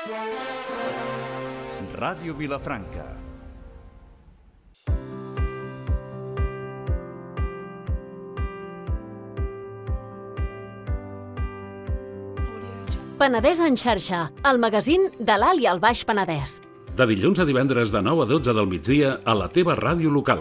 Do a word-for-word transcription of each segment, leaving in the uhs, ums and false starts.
Ràdio Vilafranca. Penedès en xarxa, el magazín de l'Alt i el Baix Penedès. De dilluns a divendres de nou a dotze del migdia a la teva ràdio local.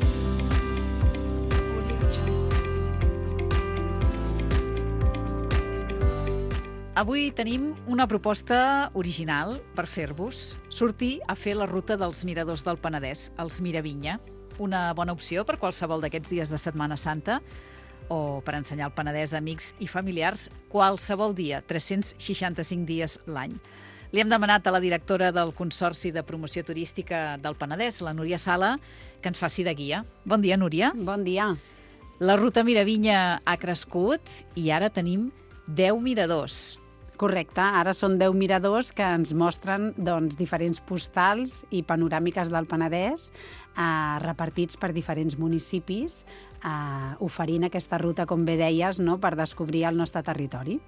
Avui tenim una proposta original per fer-vos. Sortir a fer la ruta dels miradors del Penedès, els Miravinya. Una bona opció per qualsevol d'aquests dies de Setmana Santa o per ensenyar el Penedès a amics i familiars qualsevol dia, tres-cents seixanta-cinc dies l'any. Li hem demanat a la directora del Consorci de Promoció Turística del Penedès, la Núria Sala, que ens faci de guia. Bon dia, Núria. Bon dia. La ruta Miravinya ha crescut i ara tenim deu miradors. Correcte, ara són deu miradors que ens mostren doncs, diferents postals i panoràmiques del Penedès eh, repartits per diferents municipis, eh, oferint aquesta ruta, com bé deies, no?, per descobrir el nostre territori.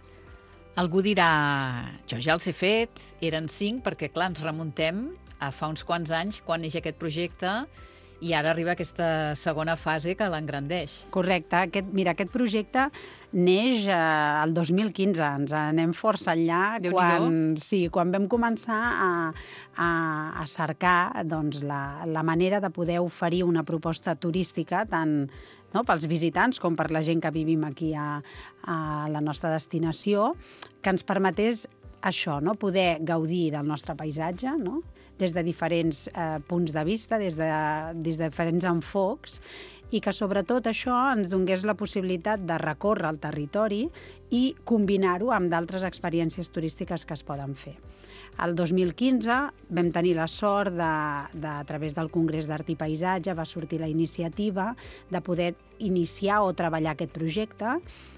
Algú dirà, jo ja els he fet, eren cinc, perquè clar, ens remuntem a fa uns quants anys quan neix aquest projecte i ara arriba aquesta segona fase que l'engrandeix. Correcte. Aquest, mira, aquest projecte neix eh, el dos mil quinze. Ens anem força enllà quan, sí, quan vam començar a, a, a cercar doncs, la, la manera de poder oferir una proposta turística tant no, pels visitants com per la gent que vivim aquí a, a la nostra destinació, que ens permetés això, no? Poder gaudir del nostre paisatge, no? Des de diferents eh, punts de vista, des de, des de diferents enfocs, i que sobretot això ens donés la possibilitat de recórrer el territori i combinar-ho amb d'altres experiències turístiques que es poden fer. El dos mil quinze vam tenir la sort de, de, a través del Congrés d'Art i Paisatge, va sortir la iniciativa de poder iniciar o treballar aquest projecte,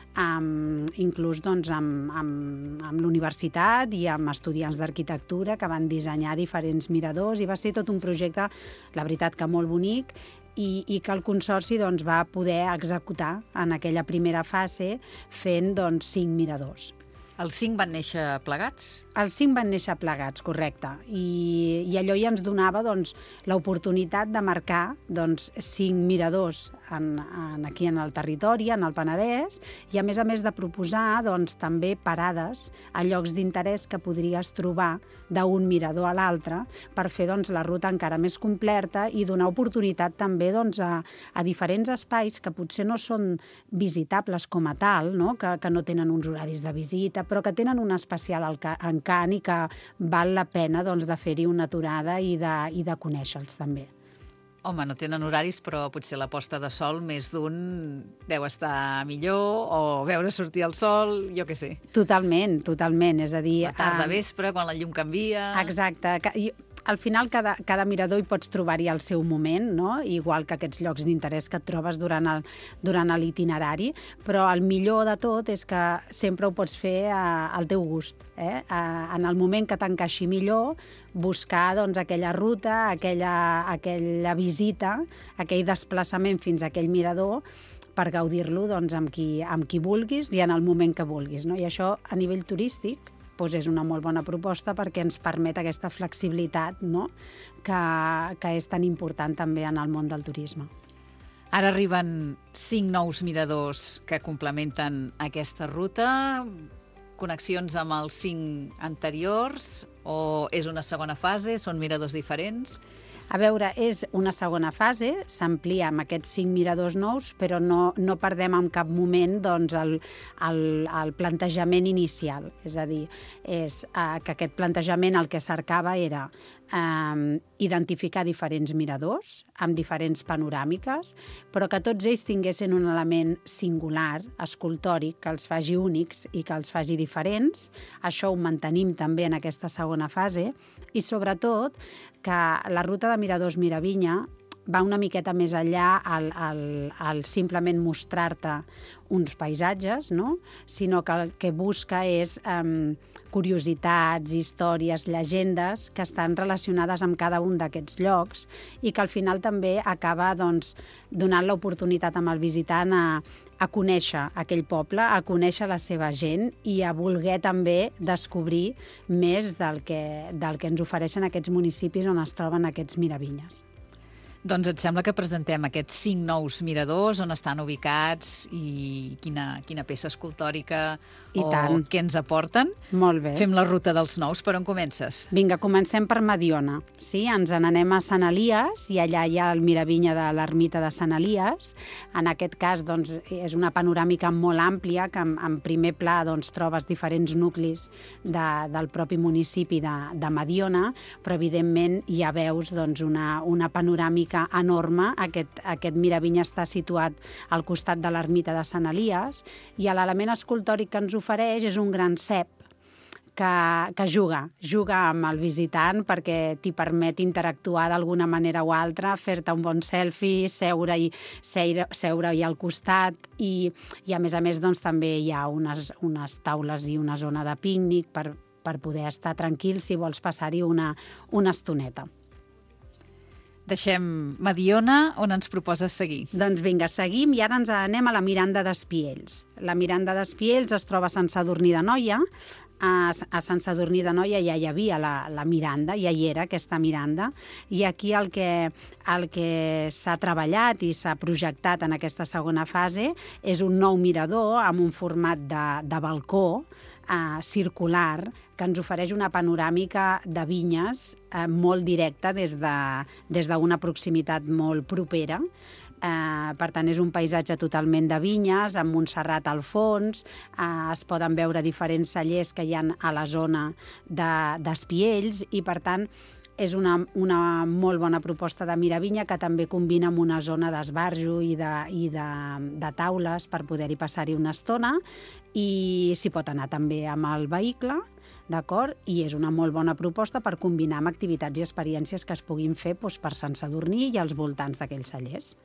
Um, inclús doncs, amb, amb, amb l'universitat i amb estudiants d'arquitectura que van dissenyar diferents miradors i va ser tot un projecte, la veritat que molt bonic, i, i que el Consorci doncs, va poder executar en aquella primera fase fent doncs, cinc miradors. Els cinc van néixer plegats? Els cinc van néixer plegats, correcte. I, i allò ja ens donava doncs, l'oportunitat de marcar doncs, cinc miradors en, en, aquí en el territori, en el Penedès, i a més a més de proposar doncs, també parades a llocs d'interès que podries trobar d'un mirador a l'altre per fer doncs, la ruta encara més completa i donar oportunitat també doncs, a, a diferents espais que potser no són visitables com a tal, no? Que, que no tenen uns horaris de visita, però que tenen un especial encant i que val la pena doncs, de fer-hi una aturada i de, i de conèixer-los també. Home, no tenen horaris, però potser la posta de sol més d'un deu estar millor o veure sortir el sol, jo què sé. Totalment, totalment. És a dir... La tarda, vespre, quan la llum canvia... Exacte. Al final, cada, cada mirador hi pots trobar-hi el seu moment, no? Igual que aquests llocs d'interès que et trobes durant el, durant l'itinerari, però el millor de tot és que sempre ho pots fer a, al teu gust. Eh? A, en el moment que t'encaixi millor, buscar doncs, aquella ruta, aquella, aquella visita, aquell desplaçament fins a aquell mirador, per gaudir-lo doncs, amb, qui, amb qui vulguis i en el moment que vulguis. No? I això, a nivell turístic, doncs és una molt bona proposta perquè ens permet aquesta flexibilitat, no? que, que és tan important també en el món del turisme. Ara arriben cinc nous miradors que complementen aquesta ruta, connexions amb els cinc anteriors o és una segona fase, són miradors diferents? A veure, és una segona fase, s'amplia amb aquests cinc miradors nous, però no, no perdem en cap moment doncs, el, el, el plantejament inicial. És a dir, és, eh, que aquest plantejament el que cercava era eh, identificar diferents miradors amb diferents panoràmiques, però que tots ells tinguessin un element singular, escultòric, que els faci únics i que els faci diferents. Això ho mantenim també en aquesta segona fase i, sobretot, que la ruta de miradors Miravinya va una miqueta més enllà al, al, al simplement mostrar-te uns paisatges, no? Sinó que el que busca és eh, curiositats, històries, llegendes que estan relacionades amb cada un d'aquests llocs i que al final també acaba doncs, donant l'oportunitat amb el visitant a, a conèixer aquell poble, a conèixer la seva gent i a voler també descobrir més del que, del que ens ofereixen aquests municipis on es troben aquests miravinyes. Doncs et sembla que presentem aquests cinc nous miradors, on estan ubicats i quina, quina peça escultòrica I o tant. què ens aporten? Molt bé. Fem la ruta dels nous. Per on comences? Vinga, comencem per Mediona. Sí? Ens n'anem a Sant Elies i allà hi ha el miravinya de l'ermita de Sant Elies. En aquest cas doncs, és una panoràmica molt àmplia que en, en primer pla doncs, trobes diferents nuclis de, del propi municipi de, de Mediona, però evidentment ja veus doncs, una, una panoràmica enorme. Aquest, aquest miravinya està situat al costat de l'ermita de Sant Elies i l'element escultòric que ens ofereix és un gran cep que, que juga, juga amb el visitant perquè t'hi permet interactuar d'alguna manera o altra, fer-te un bon selfie, seure-hi seure, seure al costat i, i a més a més doncs, també hi ha unes, unes taules i una zona de pícnic per, per poder estar tranquil si vols passar-hi una, una estoneta. Deixem Mediona, on ens proposes seguir? Doncs vinga, seguim i ara ens anem a la Miranda d'Espiells. La Miranda d'Espiells es troba a Sant Sadurní d'Anoia. A, a Sant Sadurní d'Anoia ja hi havia la, la Miranda, ja hi era aquesta Miranda, i aquí el que, el que s'ha treballat i s'ha projectat en aquesta segona fase és un nou mirador amb un format de, de balcó eh, circular que ens ofereix una panoràmica de vinyes eh, molt directa des de, des d'una proximitat molt propera. Eh, per tant, és un paisatge totalment de vinyes, amb Montserrat al fons, eh, es poden veure diferents cellers que hi ha a la zona d'Espiells de, i, per tant, és una, una molt bona proposta de miravinya que també combina amb una zona d'esbarjo i, de, i de, de taules per poder-hi passar-hi una estona i s'hi pot anar també amb el vehicle, d'acord? I és una molt bona proposta per combinar amb activitats i experiències que es puguin fer doncs, per Sant Sadurní i als voltants d'aquells cellers.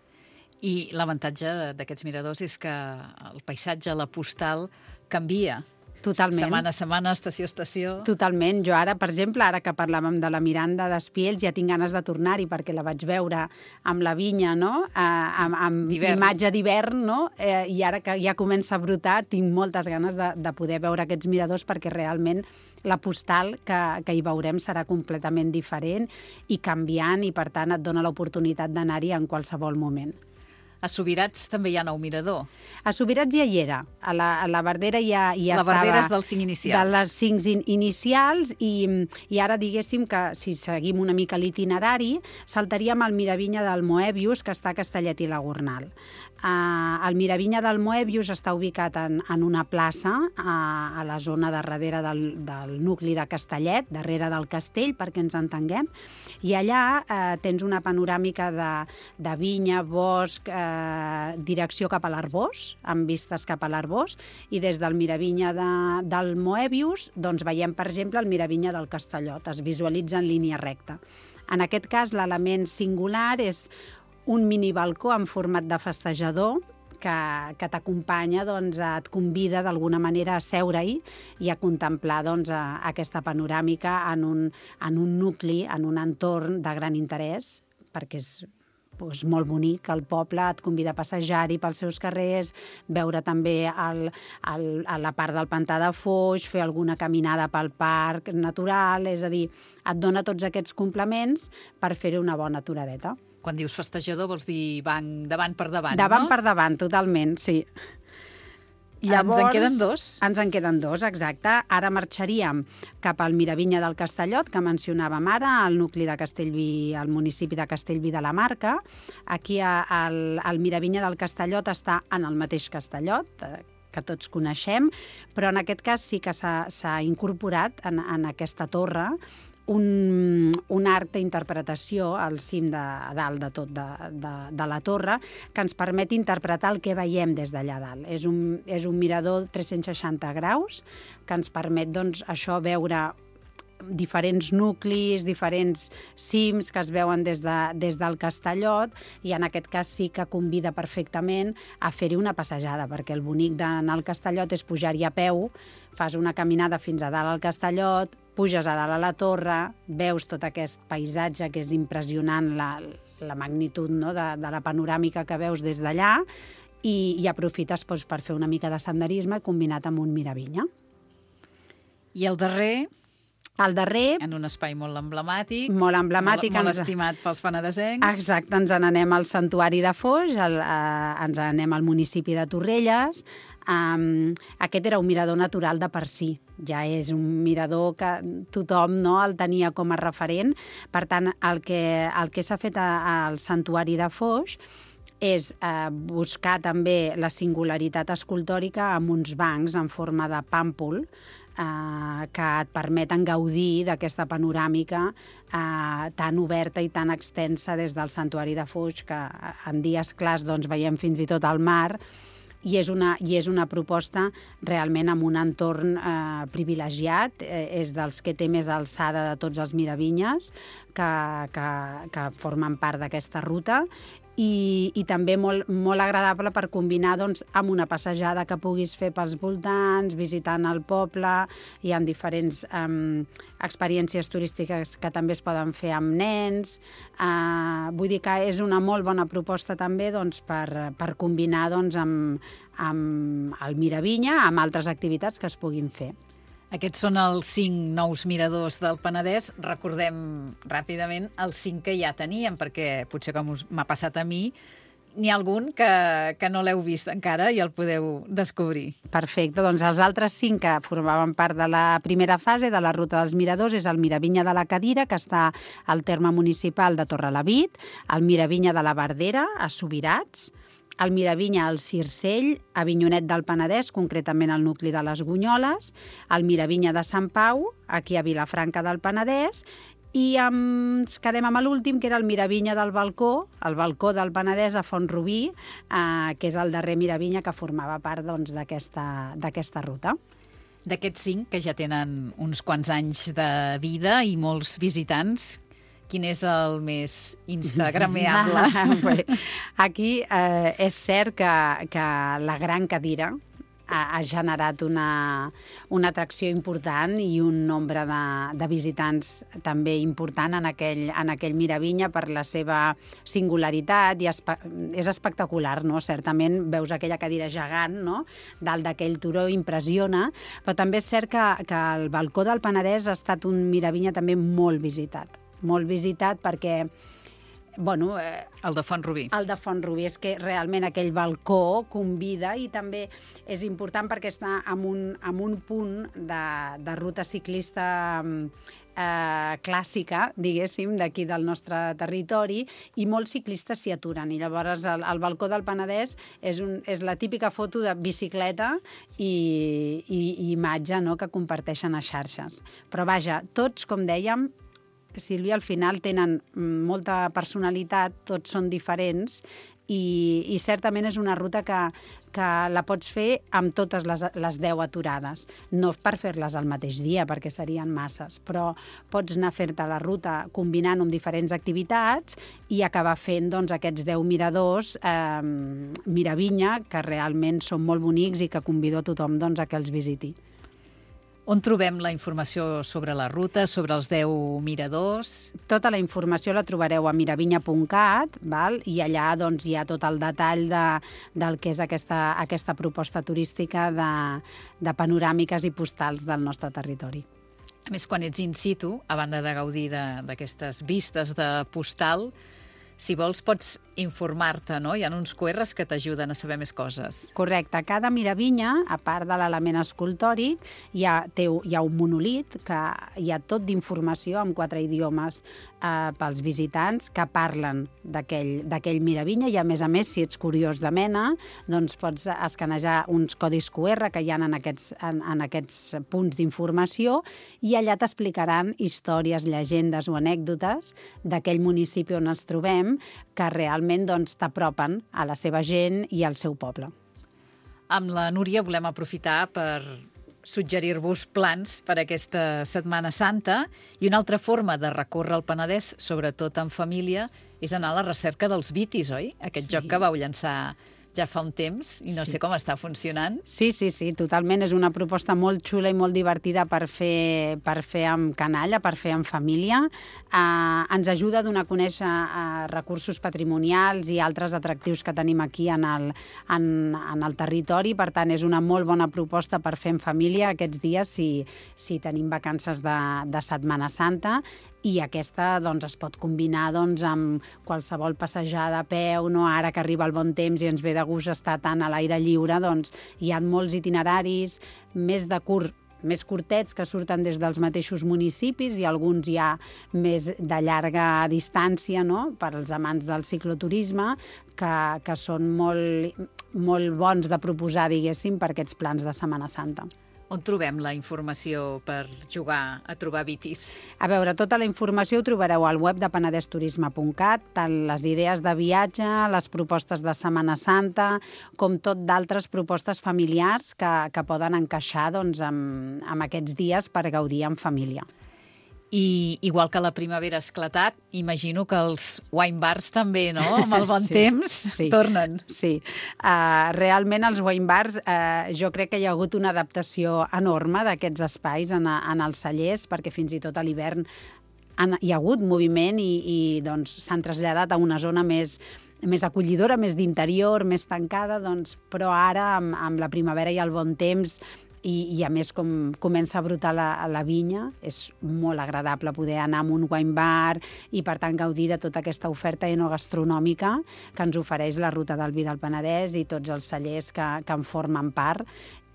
I l'avantatge d'aquests miradors és que el paisatge, la postal, canvia. Totalment. Setmana a setmana, estació a estació. Totalment. Jo ara, per exemple, ara que parlàvem de la Miranda d'Espiells, ja tinc ganes de tornar-hi perquè la vaig veure amb la vinya, no? Eh, amb amb imatge d'hivern, no? Eh, I ara que ja comença a brotar, tinc moltes ganes de, de poder veure aquests miradors perquè realment la postal que, que hi veurem serà completament diferent i canviant i, per tant, et dona l'oportunitat d'anar-hi en qualsevol moment. A Subirats també hi ha nou mirador. A Subirats ja hi era. A la, a la Verdera ja, ja la estava... La Verdera és dels cinc inicials. De les cinc in inicials i, i ara diguéssim que si seguim una mica l'itinerari saltaríem al Miravinya del Moebius que està a Castellet i la Gornal. Uh, el Miravinya del Moebius està ubicat en, en una plaça uh, a la zona de darrere del, del nucli de Castellet, darrere del castell, perquè ens entenguem, i allà uh, tens una panoràmica de, de vinya, bosc, uh, direcció cap a l'Arbós, amb vistes cap a l'Arbós, i des del Miravinya de, del Moebius doncs veiem, per exemple, el Miravinya del Castellot, es visualitza en línia recta. En aquest cas, l'element singular és un minibalcó en format de festejador que, que t'acompanya, doncs, et convida d'alguna manera a seure-hi i a contemplar doncs, a, a aquesta panoràmica en un, en un nucli, en un entorn de gran interès, perquè és doncs, molt bonic, el poble et convida a passejar-hi pels seus carrers, veure també el, el, la part del pantà de Foix, fer alguna caminada pel parc natural, és a dir, et dona tots aquests complements per fer-hi una bona aturadeta. Quan dius festejador vols dir banc, davant per davant, davant no? per davant, totalment, sí. Llavors, ens en queden dos? Ens en queden dos, exacte. Ara marxaríem cap al Miravinya del Castellot, que mencionàvem ara, al nucli de Castellví, al municipi de Castellví de la Marca. Aquí el, el Miravinya del Castellot està en el mateix Castellot, que tots coneixem, però en aquest cas sí que s'ha incorporat en, en aquesta torre un, un arc d'interpretació al cim de a dalt de tot de, de, de la torre que ens permet interpretar el que veiem des d'allà dalt. És un, és un mirador tres-cents seixanta graus que ens permet doncs, això veure diferents nuclis, diferents cims que es veuen des, de, des del Castellot, i en aquest cas sí que convida perfectament a fer-hi una passejada, perquè el bonic d'anar al Castellot és pujar-hi a peu, fas una caminada fins a dalt al Castellot, puges a dalt a la torre, veus tot aquest paisatge que és impressionant, la, la magnitud, no?, de, de la panoràmica que veus des d'allà, i, i aprofites doncs, per fer una mica de senderisme combinat amb un miravinya. I el darrer, el darrer, en un espai molt emblemàtic, molt emblemàtic, molt, molt ens... estimat pels penedesencs. Exacte, ens n'anem al Santuari de Foix, el, eh, ens n'anem al municipi de Torrelles. Um, aquest era un mirador natural de per si, ja és un mirador que tothom, no, el tenia com a referent. Per tant, el que, el que s'ha fet a, al Santuari de Foix és eh, buscar també la singularitat escultòrica amb uns bancs en forma de pàmpol eh, que et permeten gaudir d'aquesta panoràmica eh, tan oberta i tan extensa des del Santuari de Foix, que en dies clars doncs, veiem fins i tot el mar, i és una, i és una proposta realment amb un entorn eh, privilegiat, eh, és dels que té més alçada de tots els miravinyes que, que, que formen part d'aquesta ruta, i, i també molt, molt agradable per combinar doncs, amb una passejada que puguis fer pels voltants, visitant el poble. Hi ha diferents um, experiències turístiques que també es poden fer amb nens. Uh, vull dir que és una molt bona proposta també doncs, per, per combinar doncs, amb, amb el Miravinya, amb altres activitats que es puguin fer. Aquests són els cinc nous miradors del Penedès. Recordem ràpidament els cinc que ja teníem, perquè potser com m'ha passat a mi, n'hi ha algun que, que no l'heu vist encara i el podeu descobrir. Perfecte, doncs els altres cinc que formaven part de la primera fase de la ruta dels miradors és el Miravinya de la Cadira, que està al terme municipal de Torrelavit, el Miravinya de la Verdera, a Subirats, el Miravinya al Circell, a Avinyonet del Penedès, concretament al nucli de les Gunyoles, el Miravinya de Sant Pau, aquí a Vilafranca del Penedès, i ens quedem amb l'últim, que era el Miravinya del Balcó, el Balcó del Penedès a Font-rubí, eh, que és el darrer Miravinya que formava part doncs, d'aquesta d'aquesta ruta. D'aquests cinc, que ja tenen uns quants anys de vida i molts visitants, quin és el més instagrameable? Ah, aquí eh, és cert que, que la Gran Cadira ha, ha generat una, una atracció important i un nombre de, de visitants també important en aquell, en aquell Miravinya per la seva singularitat, i espe és espectacular, no? Certament veus aquella cadira gegant, no? Dalt d'aquell turó, impressiona, però també és cert que, que el Balcó del Penedès ha estat un Miravinya també molt visitat. molt visitat perquè, bueno... Eh, el de Font-rubí. El de Font-rubí, és que realment aquell balcó convida, i també és important perquè està en un, en un punt de, de ruta ciclista eh, clàssica, diguéssim, d'aquí del nostre territori, i molts ciclistes s'hi aturen, i llavors el, el Balcó del Penedès és, un, és la típica foto de bicicleta i, i, i imatge, no?, que comparteixen a xarxes. Però vaja, tots, com dèiem, Sílvia, al final tenen molta personalitat, tots són diferents, i, i certament és una ruta que, que la pots fer amb totes les, les deu aturades. No per fer-les al mateix dia, perquè serien masses, però pots anar a fer-te la ruta combinant amb diferents activitats i acabar fent doncs, aquests deu miradors eh, Miravinya, que realment són molt bonics i que convido a tothom doncs, a que els visiti. On trobem la informació sobre la ruta, sobre els deu miradors? Tota la informació la trobareu a miravinya punt cat, val? I allà doncs, hi ha tot el detall de, del que és aquesta, aquesta proposta turística de, de panoràmiques i postals del nostre territori. A més, quan ets in situ, a banda de gaudir d'aquestes vistes de postal, si vols pots informar-te, no? Hi ha uns cu erres que t'ajuden a saber més coses. Correcte. Cada Miravinya, a part de l'element escultòric, hi ha, té, hi ha un monolit que hi ha tot d'informació en quatre idiomes eh, pels visitants que parlen d'aquell Miravinya, i a més a més, si ets curiós de mena, doncs pots escanejar uns codis cu erre que hi ha en aquests, en, en aquests punts d'informació, i allà t'explicaran històries, llegendes o anècdotes d'aquell municipi on ens trobem, que realment doncs, t'apropen a la seva gent i al seu poble. Amb la Núria volem aprofitar per suggerir-vos plans per aquesta Setmana Santa, i una altra forma de recórrer el Penedès, sobretot en família, és anar a la recerca dels vitis, oi? Aquest Sí. joc que vau llançar ja fa un temps i no Sí. sé com està funcionant. Sí, sí, sí, totalment. És una proposta molt xula i molt divertida per fer, per fer amb canalla, per fer amb família. Uh, ens ajuda a donar a conèixer uh, recursos patrimonials i altres atractius que tenim aquí en el, en, en el territori. Per tant, és una molt bona proposta per fer en família aquests dies si, si tenim vacances de, de Setmana Santa. I aquesta doncs, es pot combinar doncs, amb qualsevol passejada a peu, no? Ara que arriba el bon temps i ens ve de gust estar tant a l'aire lliure, doncs, hi ha molts itineraris, més de curt, més curtets que surten des dels mateixos municipis i alguns ja més de llarga distància, no? Per als amants del cicloturisme, que, que són molt, molt bons de proposar, diguéssim, per aquests plans de Setmana Santa. On trobem la informació per jugar a trobar vitis? A veure, tota la informació ho trobareu al web de penedès turisme punt cat, tant les idees de viatge, les propostes de Setmana Santa, com tot d'altres propostes familiars que, que poden encaixar doncs, amb, amb aquests dies per gaudir en família. I igual que la primavera ha esclatat, imagino que els wine bars també, no? Amb el bon Sí, temps, sí. tornen. Sí, uh, realment els wine bars, uh, jo crec que hi ha hagut una adaptació enorme d'aquests espais en, en els cellers, perquè fins i tot a l'hivern han, hi ha hagut moviment i, i doncs, s'han traslladat a una zona més més acollidora, més d'interior, més tancada, doncs, però ara, amb, amb la primavera i el bon temps, i, i a més com comença a brotar la, la vinya, és molt agradable poder anar a un wine bar i per tant gaudir de tota aquesta oferta enogastronòmica que ens ofereix la Ruta del Vi del Penedès i tots els cellers que, que en formen part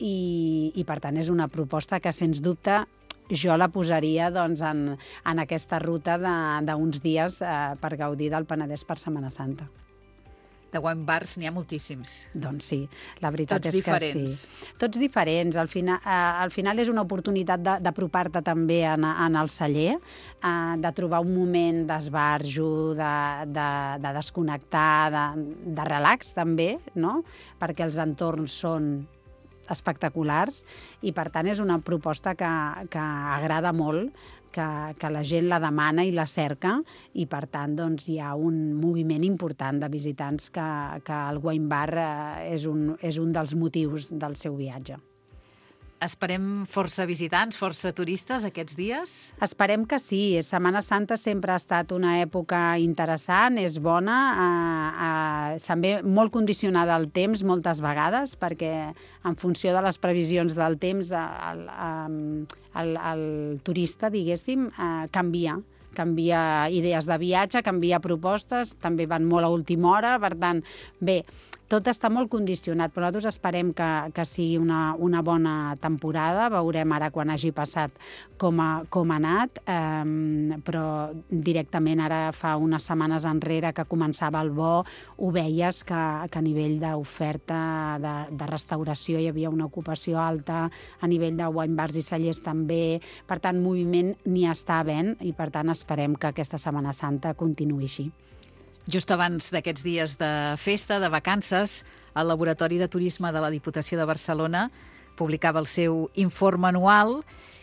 i, i per tant és una proposta que sens dubte jo la posaria doncs, en, en aquesta ruta d'uns dies eh, per gaudir del Penedès per Setmana Santa. De wine bars n'hi ha moltíssims. Doncs sí, la veritat Tots és diferents. que sí. Tots diferents. Al final, eh, al final és una oportunitat d'apropar-te també en, en el celler, eh, de trobar un moment d'esbarjo, de, de, de desconnectar, de, de relax també, no? Perquè els entorns són espectaculars i per tant és una proposta que, que agrada molt, que, que la gent la demana i la cerca i per tant doncs, hi ha un moviment important de visitants que, que el wine bar eh, és, un, és un dels motius del seu viatge. Esperem força visitants, força turistes aquests dies? Esperem que sí. Setmana Santa sempre ha estat una època interessant, és bona, eh, eh, també molt condicionada al temps moltes vegades, perquè en funció de les previsions del temps el, el, el, el turista, diguéssim, eh, canvia. Canvia idees de viatge, canvia propostes, també van molt a última hora, per tant, bé, tot està molt condicionat, però nosaltres esperem que, que sigui una, una bona temporada, veurem ara quan hagi passat com ha, com ha anat, eh, però directament ara fa unes setmanes enrere que començava el bo, ho veies que, que a nivell d'oferta de, de restauració hi havia una ocupació alta, a nivell de wine bars i cellers també, per tant, moviment n'hi està havent i per tant esperem que aquesta Setmana Santa continuï així. Just abans d'aquests dies de festa, de vacances, el Laboratori de Turisme de la Diputació de Barcelona publicava el seu informe anual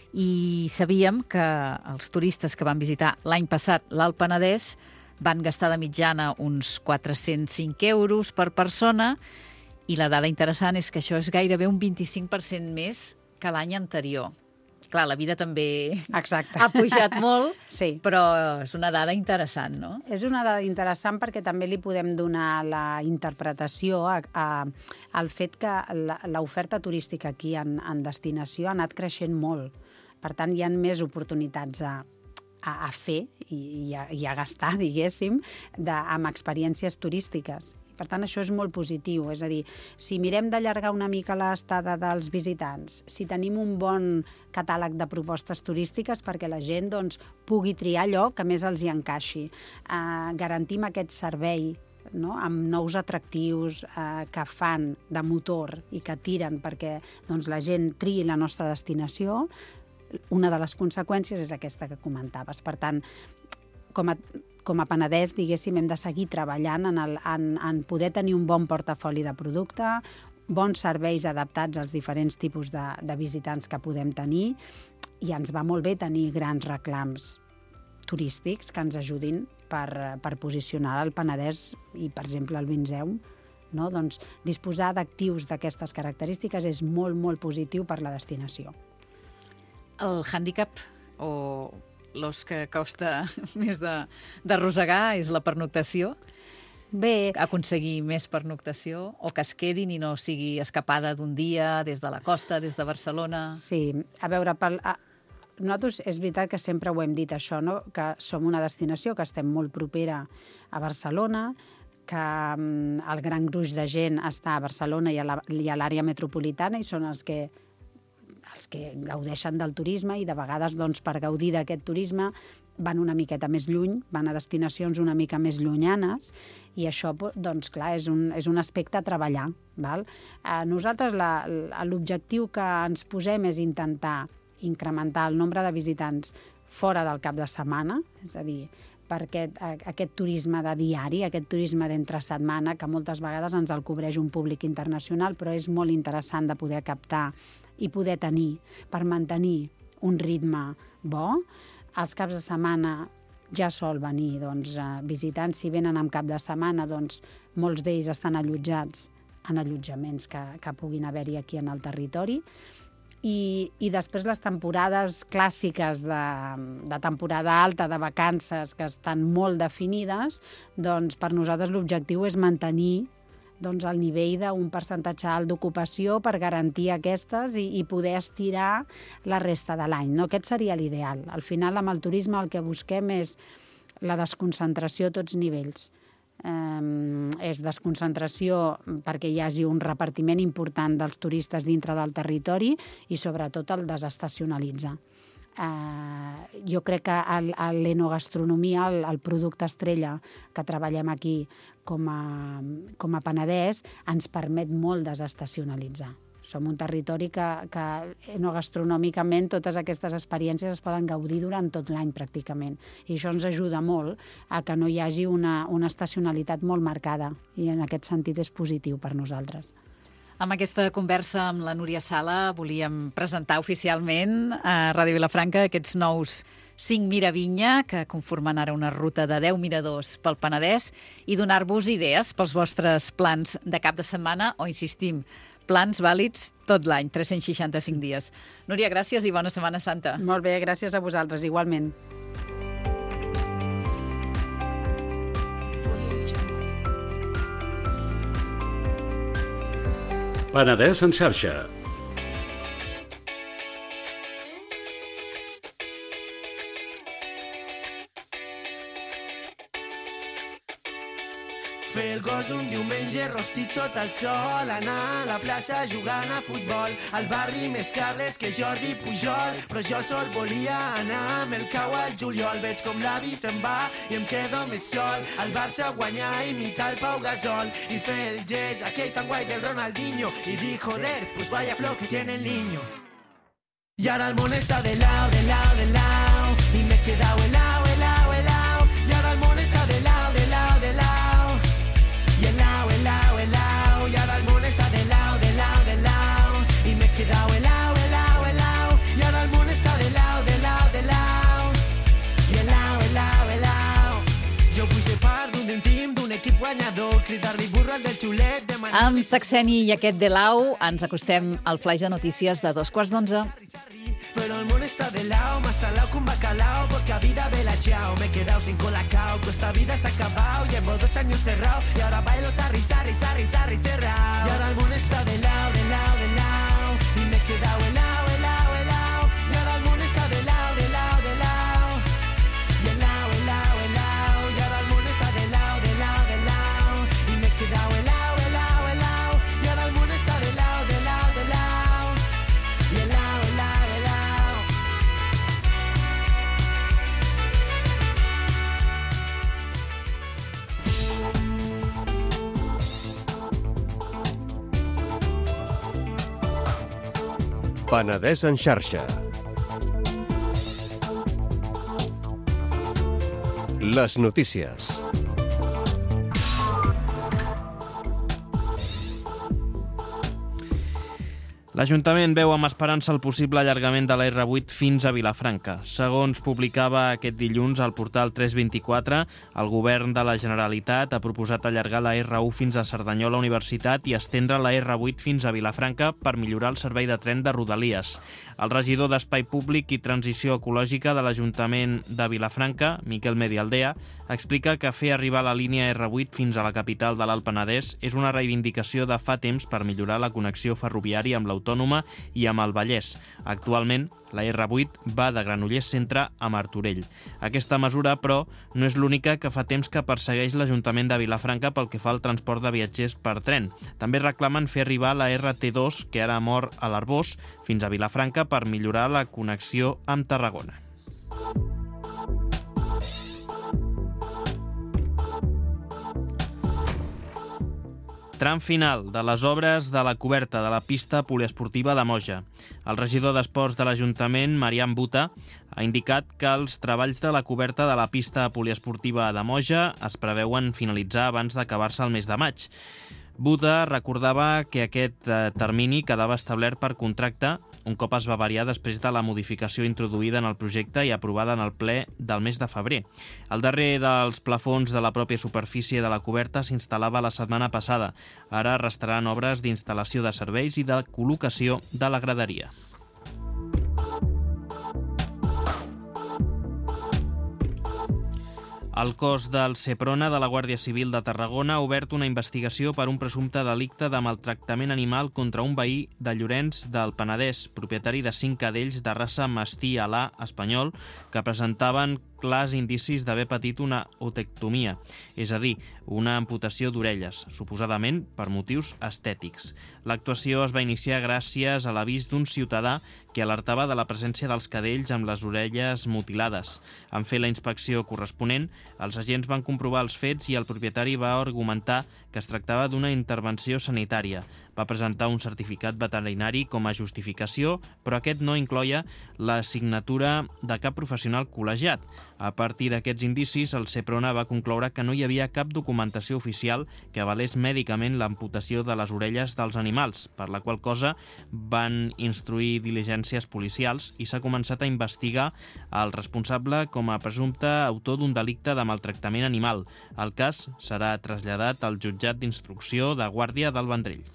i sabíem que els turistes que van visitar l'any passat l'Alt Penedès van gastar de mitjana uns quatre-cents cinc euros per persona i la dada interessant és que això és gairebé un vint-i-cinc per cent més que l'any anterior. Clar, la vida també Exacte. ha pujat molt, Sí. però és una dada interessant, no? És una dada interessant perquè també li podem donar la interpretació a, a, al fet que l'oferta turística aquí en, en destinació ha anat creixent molt. Per tant, hi ha més oportunitats a, a, a fer i, i, a, i a gastar, diguéssim, de, amb experiències turístiques. Per tant, això és molt positiu. És a dir, si mirem d'allargar una mica l'estada dels visitants, si tenim un bon catàleg de propostes turístiques perquè la gent doncs, pugui triar allò que més els hi encaixi, eh, garantim aquest servei, no? Amb nous atractius eh, que fan de motor i que tiren perquè doncs, la gent triï la nostra destinació, una de les conseqüències és aquesta que comentaves. Per tant, com a com a Penedès, diguéssim, hem de seguir treballant en, el, en, en poder tenir un bon portafoli de producte, bons serveis adaptats als diferents tipus de, de visitants que podem tenir, i ens va molt bé tenir grans reclams turístics que ens ajudin per, per posicionar el Penedès i, per exemple, el Vinzeum. No? Doncs disposar d'actius d'aquestes característiques és molt, molt positiu per la destinació. El hàndicap o l'os que costa més d'arrossegar és la pernoctació? Bé, aconseguir més pernoctació o que es quedin i no sigui escapada d'un dia des de la costa, des de Barcelona? Sí, a veure, pel, a, nosaltres és veritat que sempre ho hem dit això, no? Que som una destinació que estem molt propera a Barcelona, que um, el gran gruix de gent està a Barcelona i a l'àrea metropolitana i són els que, els que gaudeixen del turisme i de vegades doncs, per gaudir d'aquest turisme van una miqueta més lluny, van a destinacions una mica més llunyanes i això, doncs clar, és un, és un aspecte a treballar. Val? Eh, nosaltres l'objectiu que ens posem és intentar incrementar el nombre de visitants fora del cap de setmana, és a dir, per aquest, aquest turisme de diari, aquest turisme d'entre setmana, que moltes vegades ens el cobreix un públic internacional, però és molt interessant de poder captar i poder tenir, per mantenir un ritme bo. Els caps de setmana ja sol venir doncs, visitants, si venen en cap de setmana, doncs, molts d'ells estan allotjats en allotjaments que, que puguin haver-hi aquí en el territori. I, i després les temporades clàssiques de, de temporada alta, de vacances, que estan molt definides, doncs per nosaltres l'objectiu és mantenir doncs, el nivell d'un percentatge alt d'ocupació per garantir aquestes i, i poder estirar la resta de l'any. No? Aquest seria l'ideal. Al final, amb el turisme el que busquem és la desconcentració a tots nivells. Um, és desconcentració perquè hi hagi un repartiment important dels turistes dintre del territori i sobretot el desestacionalitzar. Uh, jo crec que l'enogastronomia, el, el producte estrella que treballem aquí com a, com a Penedès, ens permet molt desestacionalitzar. Som un territori que, que enogastronòmicament totes aquestes experiències es poden gaudir durant tot l'any pràcticament. I això ens ajuda molt a que no hi hagi una, una estacionalitat molt marcada i en aquest sentit és positiu per nosaltres. Amb aquesta conversa amb la Núria Sala volíem presentar oficialment a Ràdio Vilafranca aquests nous cinc Miravinya, que conformen ara una ruta de deu miradors pel Penedès, i donar-vos idees pels vostres plans de cap de setmana o, insistim, plans vàlids tot l'any, tres-cents seixanta-cinc dies. Núria, gràcies i bona Setmana Santa. Molt bé, gràcies a vosaltres, igualment. Penedès en xarxa. Fer el gos un diumenge rostit sota el sol, anar a la plaça jugant a futbol, al barri més Carles que Jordi Pujol, però jo sol volia anar amb el cau al juliol. Veig com l'avi se'n va i em quedo més sol, al Barça guanyar, imitar el Pau Gasol i fer el gest aquell tan guai del Ronaldinho i dir, joder, pues vaya flow que tiene el niño. Y ahora el món está de lao, de lao, de lao, y me he quedado helao, helao, helao, y ahora el món está de lao, de lao, de lao. Y helao, helao, helao, y ahora el món está de lao, de lao, de lao, y me he quedado helao, helao, helao, y ahora el món está de lao, de lao, de lao, y helao, helao, helao. Jo vull ser part d'un team, d'un equip guanyador, cridar-li burro al del xulet, demanar... Amb Saxeni i aquest de lau ens acostem al flaix de notícies de dos quarts d'onze. Pero el món está de lao, más salao que un bacalao, porque a vida vela chao, me he quedado sin colacao, que esta vida se ha acabado, llevo dos años cerrado, y ahora bailo sarri, sarri, sarri, sarri, cerrao. Y ahora el món está de lao, de lao, de lao, y me he quedado helao, helao, helao, y ahora el món está de lao, de lao, de lao, y helao, helao, helao, y ahora el món está de lao, de lao, de lao, y me he quedado helao, helao, helao, y ahora el món está de lao, de lao, de lao, y helao, helao, helao. Penedès en xarxa. Les notícies. L'Ajuntament veu amb esperança el possible allargament de la erre vuit fins a Vilafranca. Segons publicava aquest dilluns al portal tres vint-i-quatre, el govern de la Generalitat ha proposat allargar la erre u fins a Cerdanyola Universitat i estendre la erre vuit fins a Vilafranca per millorar el servei de tren de Rodalies. El regidor d'Espai Públic i Transició Ecològica de l'Ajuntament de Vilafranca, Miquel Medialdea, explica que fer arribar la línia erre vuit fins a la capital de l'Alt Penedès és una reivindicació de fa temps per millorar la connexió ferroviària amb l'Autònoma i amb el Vallès. Actualment, la erre vuit va de Granollers Centre a Martorell. Aquesta mesura, però, no és l'única que fa temps que persegueix l'Ajuntament de Vilafranca pel que fa al transport de viatgers per tren. També reclamen fer arribar la erre te dos, que ara mor a l'Arbós, fins a Vilafranca per millorar la connexió amb Tarragona. Tram final de les obres de la coberta de la pista poliesportiva de Moja. El regidor d'Esports de l'Ajuntament, Marian Buta, ha indicat que els treballs de la coberta de la pista poliesportiva de Moja es preveuen finalitzar abans d'acabar-se el mes de maig. Buta recordava que aquest termini quedava establert per contracte un cop es va variar després de la modificació introduïda en el projecte i aprovada en el ple del mes de febrer. El darrer dels plafons de la pròpia superfície de la coberta s'instal·lava la setmana passada. Ara restaran obres d'instal·lació de serveis i de col·locació de la graderia. El cos del Seprona de la Guàrdia Civil de Tarragona ha obert una investigació per un presumpte delicte de maltractament animal contra un veí de Llorenç del Penedès, propietari de cinc cadells de raça mastí alà espanyol que presentaven clars indicis d'haver patit una otectomia, és a dir, una amputació d'orelles, suposadament per motius estètics. L'actuació es va iniciar gràcies a l'avís d'un ciutadà que alertava de la presència dels cadells amb les orelles mutilades. En fer la inspecció corresponent, els agents van comprovar els fets i el propietari va argumentar que es tractava d'una intervenció sanitària. Va presentar un certificat veterinari com a justificació, però aquest no incloia la signatura de cap professional col·legiat. A partir d'aquests indicis, el Seprona va concloure que no hi havia cap documentació oficial que avalés mèdicament l'amputació de les orelles dels animals, per la qual cosa van instruir diligències policials i s'ha començat a investigar el responsable com a presumpte autor d'un delicte de maltractament animal. El cas serà traslladat al jutjat d'instrucció de Guàrdia del Vendrell.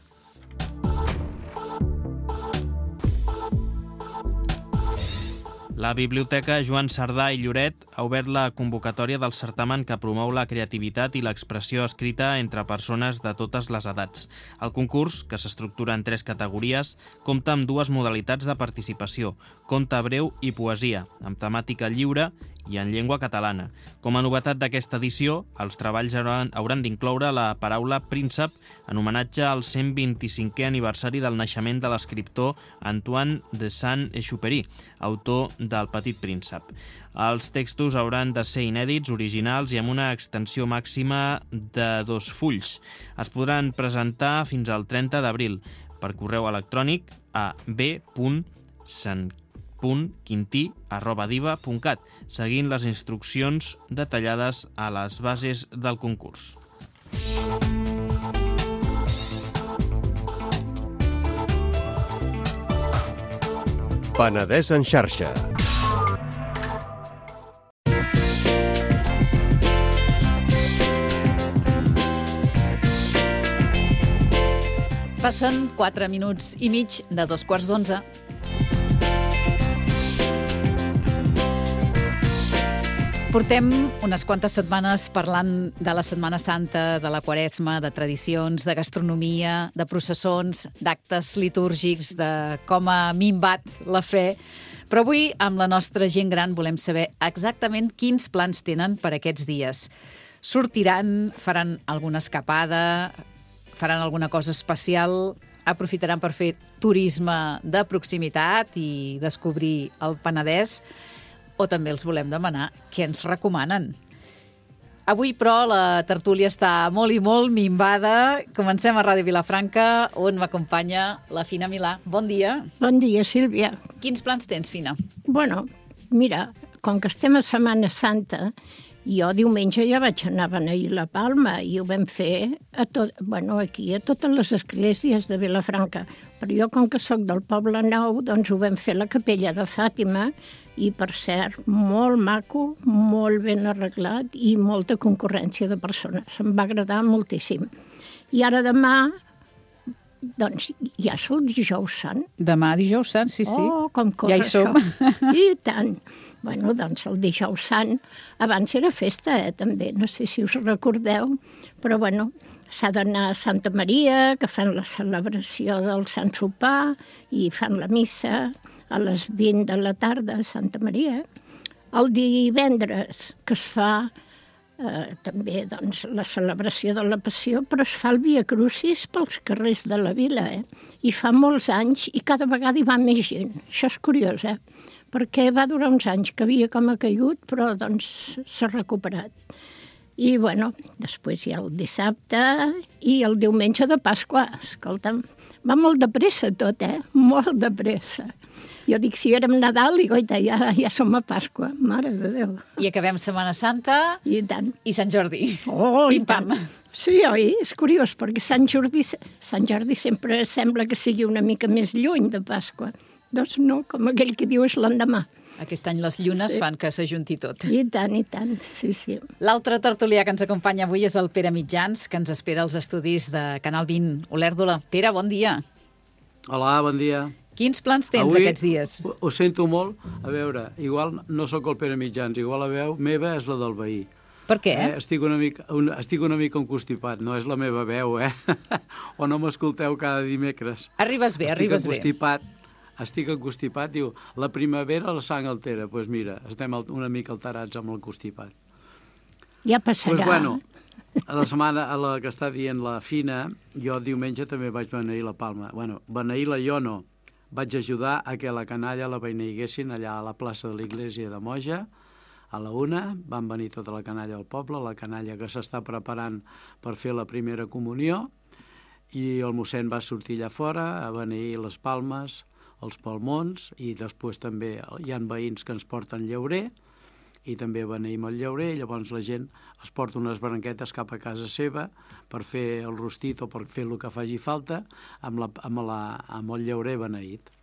La Biblioteca Joan Sardà i Lloret ha obert la convocatòria del certamen que promou la creativitat i l'expressió escrita entre persones de totes les edats. El concurs, que s'estructura en tres categories, compta amb dues modalitats de participació, conte breu i poesia, amb temàtica lliure i en llengua catalana. Com a novetat d'aquesta edició, els treballs hauran, hauran d'incloure la paraula príncep en homenatge al cent vint-i-cinquè aniversari del naixement de l'escriptor Antoine de Saint-Exupéry, autor del Petit Príncep. Els textos hauran de ser inèdits, originals i amb una extensió màxima de dos fulls. Es podran presentar fins al trenta d'abril per correu electrònic a b punt sant punt quintí arroba diva punt cat, seguint les instruccions detallades a les bases del concurs. Penedès en xarxa. Passen quatre minuts i mig de dos quarts d'onze. Portem unes quantes setmanes parlant de la Setmana Santa, de la Quaresma, de tradicions, de gastronomia, de processons, d'actes litúrgics, de com ha minvat la fe. Però avui, amb la nostra gent gran, volem saber exactament quins plans tenen per aquests dies. Sortiran, faran alguna escapada, faran alguna cosa especial, aprofitaran per fer turisme de proximitat i descobrir el Penedès, o també els volem demanar què ens recomanen. Avui, però, la tertúlia està molt i molt minvada. Comencem a Ràdio Vilafranca, on m'acompanya la Fina Milà. Bon dia. Bon dia, Sílvia. Quins plans tens, Fina? Bueno, mira, com que estem a Setmana Santa, jo diumenge ja vaig anar a beneir la Palma i ho vam fer a tot, bueno, aquí a totes les esglésies de Vilafranca. Però jo, com que sóc del Poble Nou, doncs ho vam fer a la capella de Fàtima i, per cert, molt maco, molt ben arreglat i molta concurrència de persones. Em va agradar moltíssim. I ara demà, doncs, ja és el dijous sant. Demà dijous sant, sí, sí. Oh, com corre ja hi som. Això. I tant. Bueno, doncs el dijous sant, abans era festa, eh, també, no sé si us recordeu, però bueno, s'ha d'anar a Santa Maria, que fan la celebració del Sant Sopar i fan la missa a les vint de la tarda a Santa Maria. El divendres, que es fa eh, també doncs, la celebració de la Passió, però es fa el Via Crucis pels carrers de la vila, eh? I fa molts anys i cada vegada hi va més gent. Això és curiós, eh? Perquè va durar uns anys que havia com a caigut, però doncs s'ha recuperat. I, bueno, després hi ha el dissabte i el diumenge de Pasqua. Escolta'm, va molt de pressa tot, eh? Molt de pressa. Jo dic, si érem Nadal, i goita, ja, ja som a Pasqua, mare de Déu. I acabem Setmana Santa I tant. I Sant Jordi. Oh, i Pim-pam. tant. Sí, oi? És curiós, perquè Sant Jordi, Sant Jordi sempre sembla que sigui una mica més lluny de Pasqua. Doncs no, com aquell que diu és l'endemà. Aquest any les llunes sí. fan que s'ajunti tot. I tant, i tant, sí, sí. L'altre tertulià que ens acompanya avui és el Pere Mitjans, que ens espera als estudis de Canal vint, Olèrdola. Pere, bon dia. Hola, bon dia. Quins plans tens Avui, aquests dies? Ho, ho sento molt. A veure, igual no sóc el Pere Mitjans, igual la veu meva és la del veí. Per què? Eh, estic, una mica, un, estic una mica encostipat, no és la meva veu, eh? O no m'escolteu cada dimecres. Arribes bé, estic arribes encostipat. bé. Estic encostipat, diu, la primavera la sang altera. Doncs pues mira, estem una mica alterats amb el constipat. Ja passarà. Doncs pues bueno, a la setmana a la que està dient la Fina, jo diumenge també vaig beneir la Palma. Bueno, beneir-la jo no. Vaig ajudar a que la canalla la beneiguessin allà a la plaça de l'Iglésia de Moja, a la una, van venir tota la canalla del poble, la canalla que s'està preparant per fer la primera comunió, i el mossèn va sortir allà fora a beneir les palmes, els palmons, i després també hi ha veïns que ens porten llaurer, i també beneïm el llaurer, i llavors la gent es porta unes branquetes cap a casa seva per fer el rostit o per fer el que faci falta amb, la, amb, la, amb el llaurer beneït.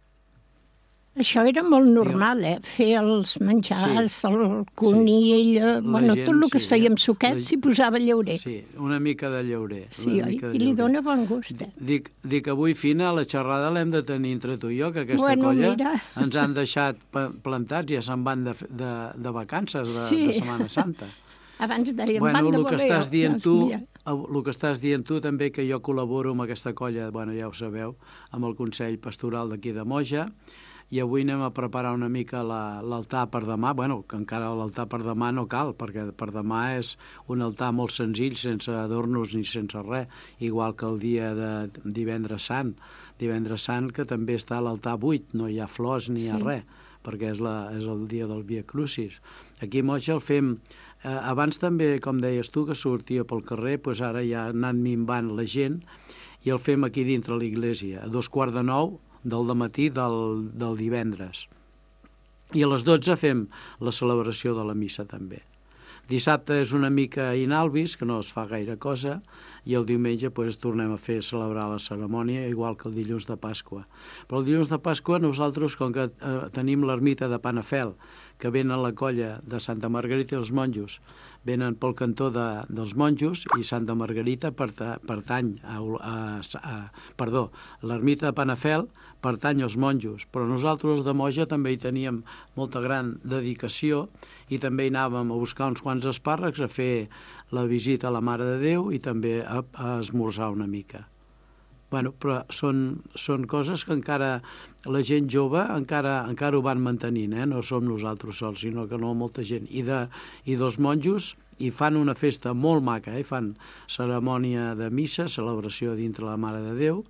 Això era molt normal, eh? Fer els menjars, sí. el conill, sí. bueno, gent, tot el que sí, es feia amb suquets s'hi posava llaurer. Sí, una mica de llaurer. Sí, oi? I li dona bon gust, eh? Dic, dic avui, Fina, la xerrada l'hem de tenir entre tu i jo, que aquesta bueno, colla mira. ens han deixat plantats i ja se'n van de, de, de vacances, de, sí. de Setmana Santa. Abans dèiem, bueno, van de el que voleo. estàs dient doncs, tu, mira. el que estàs dient tu també, que jo col·laboro amb aquesta colla, bueno, ja ho sabeu, amb el Consell Pastoral d'aquí de Moja, i avui anem a preparar una mica l'altar per demà. Bueno, que encara l'altar per demà no cal, perquè per demà és un altar molt senzill, sense adornos ni sense res, igual que el dia de divendres sant. Divendres sant, que també està l'altar buit, no hi ha flors ni hi ha sí. res, perquè és, la, és el dia del Via Crucis. Aquí a Moja el fem... Eh, abans també, com deies tu, que sortia pel carrer, doncs ara ja ha anat minvant la gent, i el fem aquí dintre l'església, a dos quarts de nou del dematí del, del divendres. I a les dotze fem la celebració de la missa també. Dissabte és una mica inalvis, que no es fa gaire cosa, i el diumenge pues, tornem a fer celebrar la cerimònia, igual que el dilluns de Pasqua. Però el dilluns de Pasqua nosaltres, com que eh, tenim l'ermita de Panafel, que venen la colla de Santa Margarita i els monjos, venen pel cantó de, dels monjos, i Santa Margarita pertany a, a, a perdó, l'ermita de Panafel pertany als monjos, però nosaltres de Moja també hi teníem molta gran dedicació i també hi anàvem a buscar uns quants espàrrecs, a fer la visita a la Mare de Déu i també a, a esmorzar una mica. Bueno, però són, són coses que encara la gent jove encara, encara ho van mantenint, eh? No som nosaltres sols, sinó que no molta gent. I, de, i dels monjos i fan una festa molt maca, eh? Fan cerimònia de missa, celebració dintre la Mare de Déu,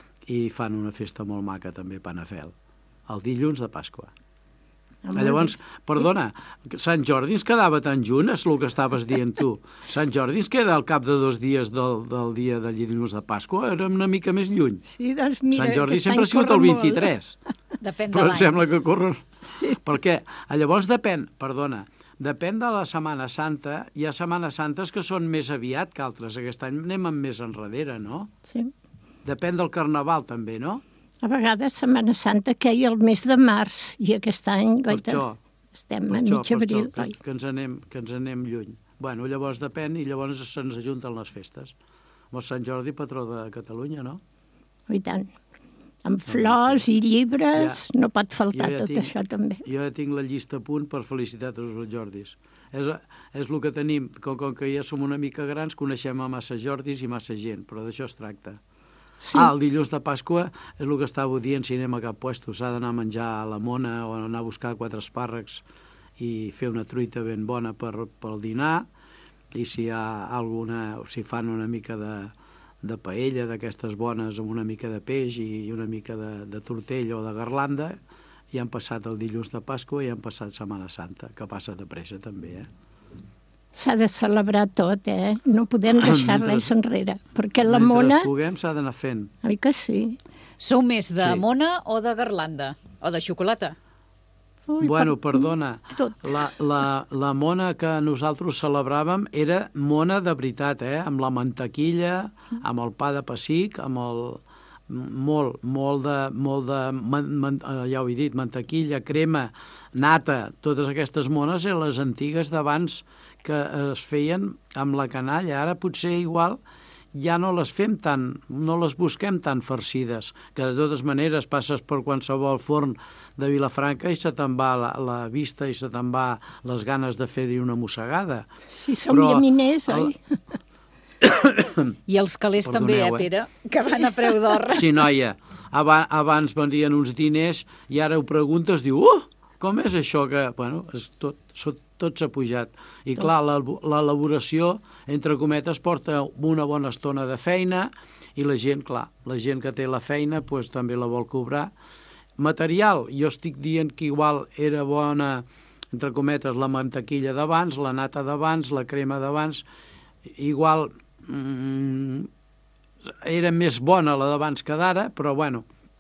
i fan una festa molt maca també a Panafel, el dilluns de Pasqua. Llavors, perdona, Sant Jordi ens quedava tan junt, és el que estaves dient tu. Sant Jordi ens queda al cap de dos dies del, del dia de dilluns de Pasqua, era una mica més lluny. Sí, doncs mira, Sant Jordi sempre ha sigut el vint-i-tres. Depèn de però l'any. em sembla que corren... Sí. Perquè llavors depèn, perdona, depèn de la Setmana Santa. Hi ha Setmanes Santes que són més aviat que altres. Aquest any anem amb més enrere, no? Sí. depèn del carnaval també, no? A vegades Setmana Santa queia el mes de març i aquest any, goita, estem a mig abril. Per això, que, que, ens anem, que ens anem lluny. Bueno, llavors depèn i llavors se'ns ajunten les festes. Amb el Sant Jordi, patró de Catalunya, no? I tant. Amb flors i llibres, ja, no pot faltar ja tot tinc, això també. Jo ja tinc la llista a punt per felicitar tots els Jordis. És, és el que tenim, com, com que ja som una mica grans, coneixem a massa Jordis i massa gent, però d'això es tracta. Sí. Ah, el dilluns de Pasqua és el que estàveu dient, si anem a cap puesto, s'ha d'anar a menjar a la mona o anar a buscar quatre espàrrecs i fer una truita ben bona per, pel dinar, i si hi ha alguna, si fan una mica de, de paella d'aquestes bones amb una mica de peix i una mica de, de tortell o de garlanda, i han passat el dilluns de Pasqua i han passat Setmana Santa, que passa de pressa també, eh? S'ha de celebrar tot, eh? No podem deixar mentre, res enrere, perquè la mona... Mentre puguem s'ha d'anar fent. Oi que sí? Sou més de sí. mona o de garlanda? O de xocolata? Ui, bueno, per... perdona, la, la, la mona que nosaltres celebràvem era mona de veritat, eh? Amb la mantequilla, amb el pa de pessic, amb el... molt, molt de, molt de man, man, ja ho he dit, mantequilla, crema, nata, totes aquestes mones eren les antigues d'abans que es feien amb la canalla. Ara potser igual ja no les fem tan, no les busquem tan farcides, que de totes maneres passes per qualsevol forn de Vilafranca i se te'n va la, la vista i se te'n va les ganes de fer-hi una mossegada. Sí, som Però llaminers, el... oi? I els calés també, eh, Pere? Que van a preu d'or. Sí, noia. Abans venien uns diners i ara ho preguntes, diu, uh, com és això que... Bueno, és tot, tot s'ha pujat. I clar, l'elaboració, entre cometes, porta una bona estona de feina i la gent, clar, la gent que té la feina doncs, també la vol cobrar. Material, jo estic dient que igual era bona, entre cometes, la mantequilla d'abans, la nata d'abans, la crema d'abans, igual mm, era més bona la d'abans que d'ara, però bueno.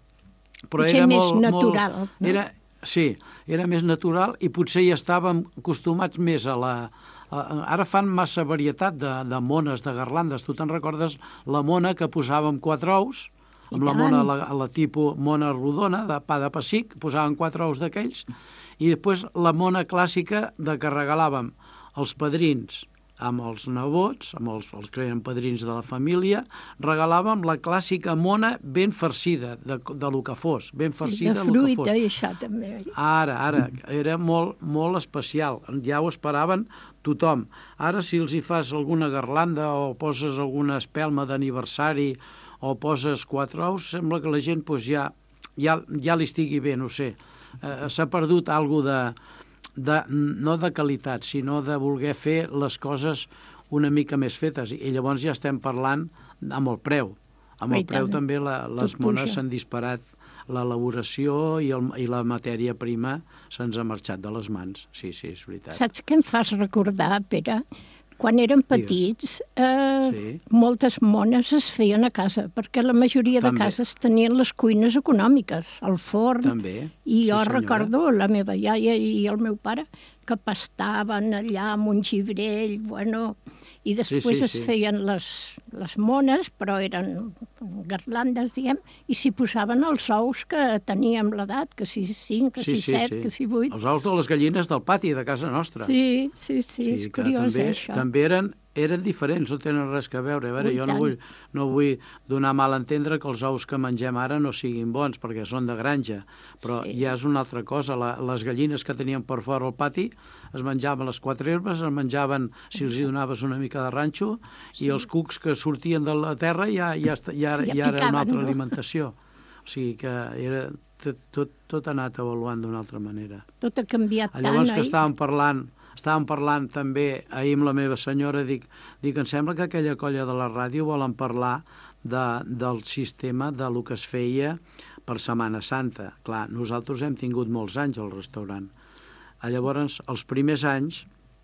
Però potser era més molt, natural, molt, no? Era, sí, era més natural i potser hi estàvem acostumats més a la... A, ara fan massa varietat de, de mones, de garlandes. Tu te'n recordes la mona que posàvem quatre ous? Amb la mona, la, la tipus mona rodona, de pa de pessic, posàvem quatre ous d'aquells, i després la mona clàssica de que regalàvem els padrins amb els nebots, amb els, els que eren padrins de la família, regalàvem la clàssica mona ben farcida, de, de lo que fos, ben farcida de fruita i això també. Ara, ara, era molt, molt especial, ja ho esperaven tothom. Ara, si els hi fas alguna garlanda o poses alguna espelma d'aniversari o poses quatre ous, sembla que la gent pues, ja, ja, ja li estigui bé, no sé. Eh, s'ha perdut alguna de, de, no de qualitat, sinó de voler fer les coses una mica més fetes. I llavors ja estem parlant amb el preu. Amb el preu també la, les mones s'han disparat. L'elaboració i, el, i la matèria prima se'ns ha marxat de les mans. Sí, sí, és veritat. Saps què em fas recordar, Pere? Quan érem petits, eh, sí. moltes mones es feien a casa, perquè la majoria de també. cases tenien les cuines econòmiques, el forn. També. I sí, jo senyora. recordo la meva iaia i el meu pare que pastaven allà amb un gibrell, bueno, i després sí, sí, es sí. feien les, les mones, però eren garlandes, diguem, i s'hi posaven els ous que teníem l'edat, que si cinc, que sí, si sí, set, sí. que si vuit. Els ous de les gallines del pati de casa nostra. Sí, sí, sí, sí és curiós, també, això. També eren, eren diferents, no tenen res a veure. A veure, jo no vull, no vull donar mal a entendre que els ous que mengem ara no siguin bons, perquè són de granja, però sí. ja és una altra cosa. La, les gallines que tenien per fora al pati es menjaven les quatre herbes, es menjaven, si els hi donaves una mica de ranxo, sí. i els cucs que sortien de la terra ja, ja, ja, ja, ja, ja era una altra no? alimentació. O sigui que era, tot, tot, tot ha anat avaluant d'una altra manera. Tot ha canviat tant, Llavors que oi? estàvem parlant, estàvem parlant també ahir amb la meva senyora, dic, dic em sembla que aquella colla de la ràdio volen parlar de, del sistema de lo que es feia per Setmana Santa. Clar, nosaltres hem tingut molts anys al restaurant. Llavors, els primers anys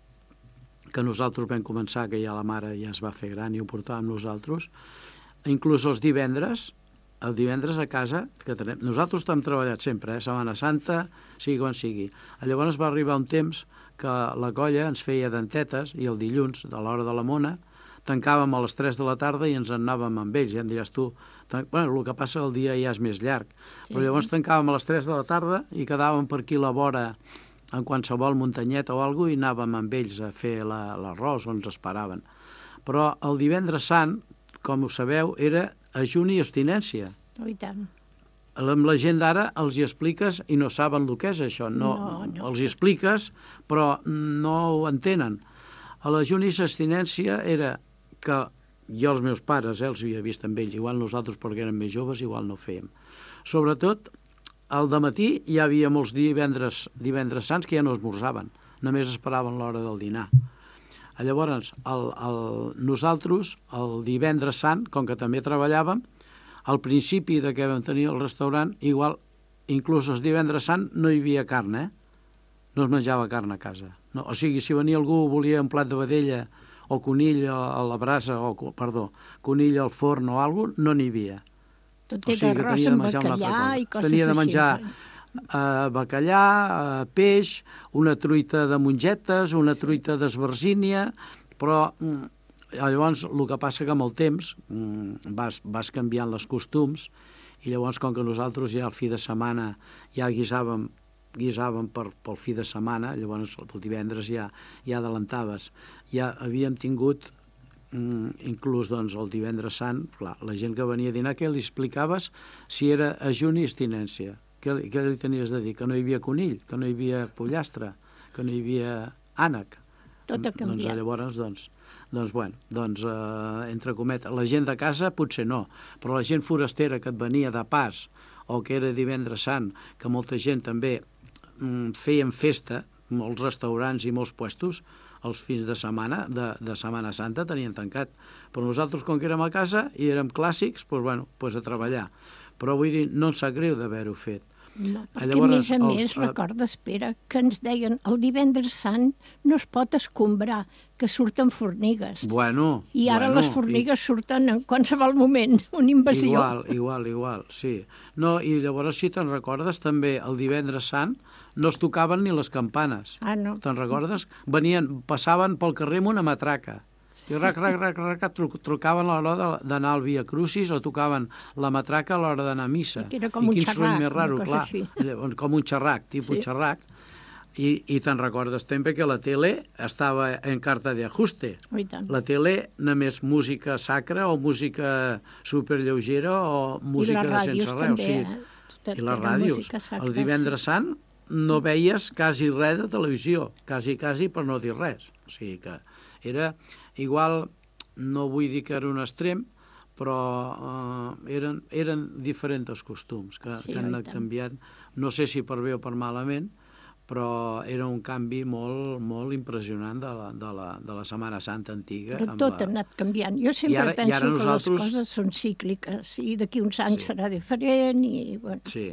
que nosaltres vam començar, que ja la mare ja es va fer gran i ho portàvem nosaltres, inclús els divendres, el divendres a casa, que tenem, nosaltres hem treballat sempre, eh, Setmana Santa, sigui quan sigui. Llavors va arribar un temps que la colla ens feia dentetes i el dilluns, de l'hora de la mona, tancàvem a les tres de la tarda i ens en anàvem amb ells. Ja em diràs tu, bueno, el que passa el dia ja és més llarg. Sí. Però llavors tancàvem a les tres de la tarda i quedàvem per aquí a la vora en qualsevol muntanyeta o alguna cosa i anàvem amb ells a fer l'arròs on ens esperaven. Però el divendres sant, com ho sabeu, era ajuni i abstinència. Oh, i tant. Amb la gent d'ara els hi expliques i no saben el que és això. No, no, no. Els hi expliques, però no ho entenen. A l'ajuni i l'abstinència era que jo els meus pares eh, els havia vist amb ells, igual nosaltres perquè érem més joves, igual no fèiem. Sobretot, al dematí hi havia molts divendres, divendres sants que ja no esmorzaven, només esperaven l'hora del dinar. Llavors, el, el, nosaltres, el divendres sant, com que també treballàvem, al principi de que vam tenir el restaurant, igual, inclús els divendres sant, no hi havia carn, eh? No es menjava carn a casa. No, o sigui, si venia algú volia un plat de vedella o conill a la brasa, o, perdó, conill al forn o alguna cosa, no n'hi havia. Tot era o sigui, arròs amb bacallà i coses així. Tenia de menjar uh, bacallà, uh, peix, una truita de mongetes, una truita d'esbarzínia, però... Mm, llavors, el que passa que amb el temps vas, vas canviant les costums i llavors, com que nosaltres ja el fi de setmana ja guisàvem, guisàvem per, pel fi de setmana, llavors el divendres ja, ja adelantaves. Ja havíem tingut, inclús doncs, el divendres sant, clar, la gent que venia a dinar, què li explicaves si era ajuni i abstinència? Què, què li tenies de dir? Que no hi havia conill, que no hi havia pollastre, que no hi havia ànec. Tot ha canviat. Doncs llavors, doncs, doncs, bueno, doncs, eh, entre cometes, la gent de casa potser no, però la gent forastera que et venia de pas o que era divendres sant, que molta gent també mm, feien festa, molts restaurants i molts puestos, els fins de setmana, de, de Setmana Santa, tenien tancat. Però nosaltres, com que érem a casa i érem clàssics, doncs, bueno, doncs a treballar. Però vull dir, no ens sap greu d'haver-ho fet. No, perquè llavors, a més a els, més, recorda, espera, que ens deien el divendres sant no es pot escombrar, que surten formigues. Bueno, I ara bueno, les formigues i... surten en qualsevol moment, una invasió. Igual, igual, igual, sí. No, i llavors, si te'n recordes, també el divendres sant no es tocaven ni les campanes. Ah, no. Te'n recordes? Venien, passaven pel carrer amb una matraca. I rac, rac, rac, rac, truc, trucaven a l'hora d'anar al Via Crucis o tocaven la matraca a l'hora d'anar a missa. I que era com I un xerrac, més raro, clar, com un xerrac, tipus sí. xerrac. I, i te'n recordes també que la tele estava en carta d'ajuste. Oh, la tele només música sacra o música superlleugera o música de sense res. O sigui, eh? I les ràdios. Sacra, el divendres sí. sant no veies quasi res de televisió, quasi, quasi per no dir res. O sigui que era... Igual, no vull dir que era un extrem, però eh, eren, eren diferents costums que, sí, que han anat canviant. No sé si per bé o per malament, però era un canvi molt, molt impressionant de la, de la, de la Setmana Santa antiga. Però tot la... ha anat canviant. Jo sempre ara, penso que nosaltres... les coses són cícliques i d'aquí uns anys sí. serà diferent. I, bueno. Sí.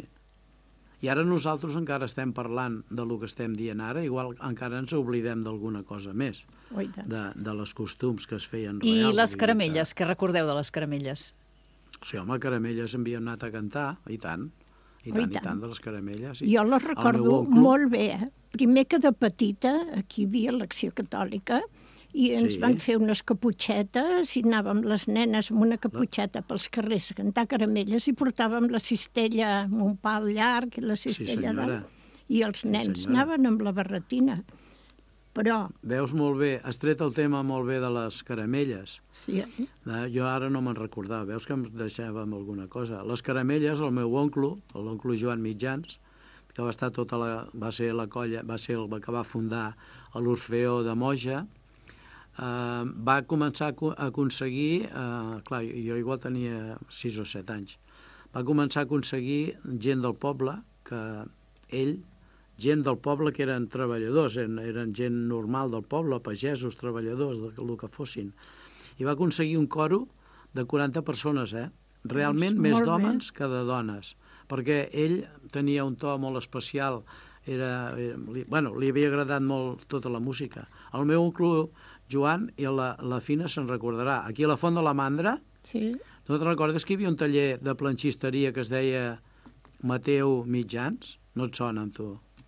I ara nosaltres encara estem parlant de lo que estem dient ara, igual encara ens oblidem d'alguna cosa més, de, de les costums que es feien reals. I les caramelles, què recordeu de les caramelles? Sí, home, caramelles havíem anat a cantar, i tant, i tant, oh, i, tant. i tant, de les caramelles. Sí. Jo les recordo molt bé. Eh? Primer que de petita, aquí hi havia l'Acció Catòlica, i ens sí. van fer unes caputxetes i anàvem les nenes amb una caputxeta pels carrers a cantar caramelles i portàvem la cistella amb un pal llarg i la cistella sí, dalt. I els nens sí, anaven amb la barretina. Però... Veus molt bé, has tret el tema molt bé de les caramelles. Sí. Eh, jo ara no me'n recordava, veus que em deixàvem alguna cosa. Les caramelles, el meu oncle, l'oncle Joan Mitjans, que va estar tota la... va ser la colla, va ser el que va fundar l'Orfeó de Moja, Uh, va començar a aconseguir, uh, clar, jo igual tenia sis o set anys, va començar a aconseguir gent del poble, que ell, gent del poble que eren treballadors, eren, eren gent normal del poble, pagesos, treballadors, del que fossin, i va aconseguir un coro de quaranta persones, eh? Realment doncs, més d'homes que de dones, perquè ell tenia un to molt especial, era, era, li, bueno, li havia agradat molt tota la música. El meu oncle Joan, i la, la Fina se'n recordarà, aquí a la Font de la Mandra, sí. no te'n recordes que hi havia un taller de planxisteria que es deia Mateu Mitjans? No et sona amb tu?